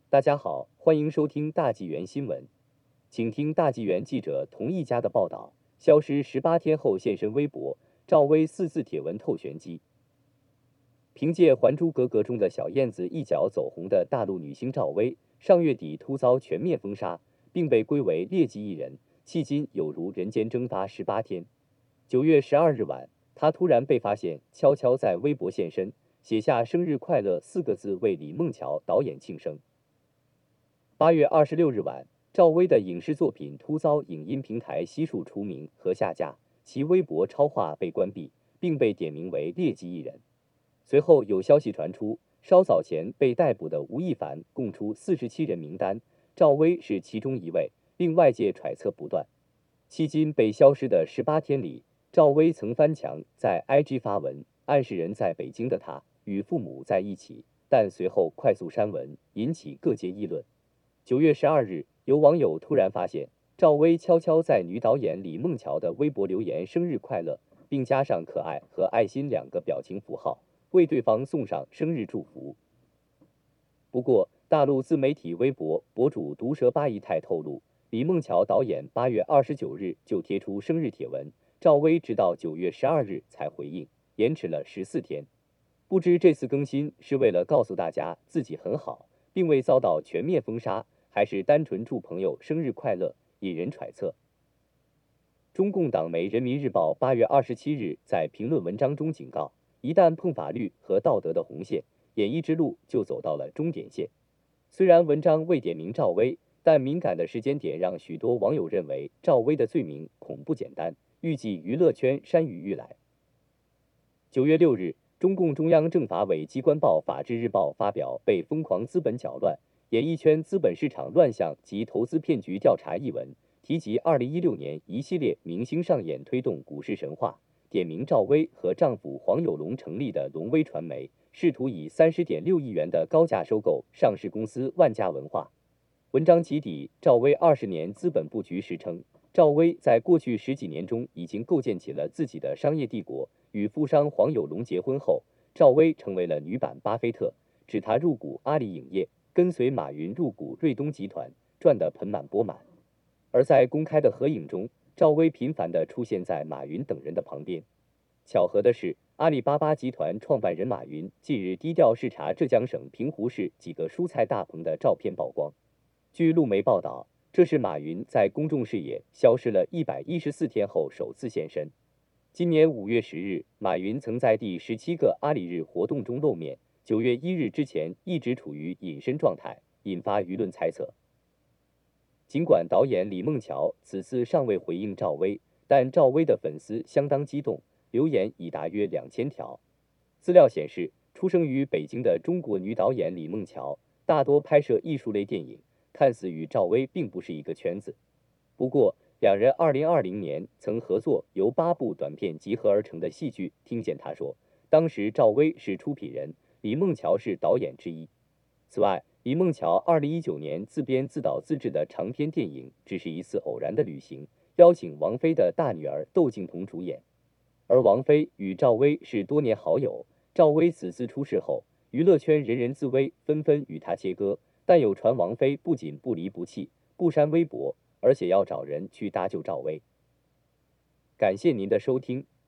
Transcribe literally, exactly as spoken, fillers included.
大家好，欢迎收听大纪元新闻，请听大纪元记者童一家的报道。消失十八天后现身微博，赵薇四字帖文透玄机。凭借《还珠格格》中的小燕子一脚走红的大陆女星赵薇，上月底突遭全面封杀，并被归为劣迹艺人，迄今有如人间蒸发十八天。九月十二日晚，她突然被发现悄悄在微博现身，写下“生日快乐”四个字为李梦乔导演庆生。八月二十六日晚，赵薇的影视作品突遭影音平台悉数除名和下架，其微博超话被关闭，并被点名为劣迹艺人。随后有消息传出，稍早前被逮捕的吴亦凡供出四十七人名单，赵薇是其中一位，令外界揣测不断。迄今被消失的十八天里，赵薇曾翻墙在 I G 发文，暗示人在北京的她与父母在一起，但随后快速删文，引起各界议论。九月十二日，有网友突然发现，赵薇悄悄在女导演李梦乔的微博留言“生日快乐”，并加上可爱和爱心两个表情符号，为对方送上生日祝福。不过，大陆自媒体微博博主毒舌八姨太透露，李梦乔导演八月二十九日就贴出生日帖文，赵薇直到九月十二日才回应，延迟了十四天。不知这次更新是为了告诉大家自己很好，并未遭到全面封杀，还是单纯祝朋友生日快乐，引人揣测。中共党媒人民日报八月二十七日在评论文章中警告，一旦碰法律和道德的红线，演艺之路就走到了终点线。虽然文章未点名赵薇，但敏感的时间点让许多网友认为赵薇的罪名恐不简单，预计娱乐圈山雨欲来。九月六日，中共中央政法委机关报《法制日报》发表《被疯狂资本搅乱，演艺圈资本市场乱象及投资骗局调查》一文，提及二零一六年一系列明星上演推动股市神话，点名赵薇和丈夫黄有龙成立的龙威传媒，试图以三十点六亿元的高价收购上市公司万家文化。文章起底赵薇二十年资本布局时称，赵薇在过去十几年中已经构建起了自己的商业帝国。与富商黄有龙结婚后，赵薇成为了女版巴菲特，指她入股阿里影业，跟随马云入股瑞东集团，赚得盆满钵满。而在公开的合影中，赵薇频繁地出现在马云等人的旁边。巧合的是，阿里巴巴集团创办人马云近日低调视察浙江省平湖市几个蔬菜大棚的照片曝光。据路媒报道，这是马云在公众视野消失了一百一十四天后首次现身。今年五月十日，马云曾在第十七个阿里日活动中露面，九月一日之前一直处于隐身状态，引发舆论猜测。尽管导演李梦乔此次尚未回应赵薇，但赵薇的粉丝相当激动，留言已达约两千条。资料显示，出生于北京的中国女导演李梦乔，大多拍摄艺术类电影，看似与赵薇并不是一个圈子。不过，两人二零二零年曾合作由八部短片集合而成的戏剧《听见他说》，当时赵薇是出品人，李梦乔是导演之一。此外，李梦乔二零一九年自编自导自制的长篇电影只是一次偶然的旅行，邀请王菲的大女儿窦靖童主演。而王菲与赵薇是多年好友，赵薇此次出事后，娱乐圈人人自危，纷纷与她切割，但有传王菲不仅不离不弃，不删微博，而且要找人去搭救赵薇。感谢您的收听。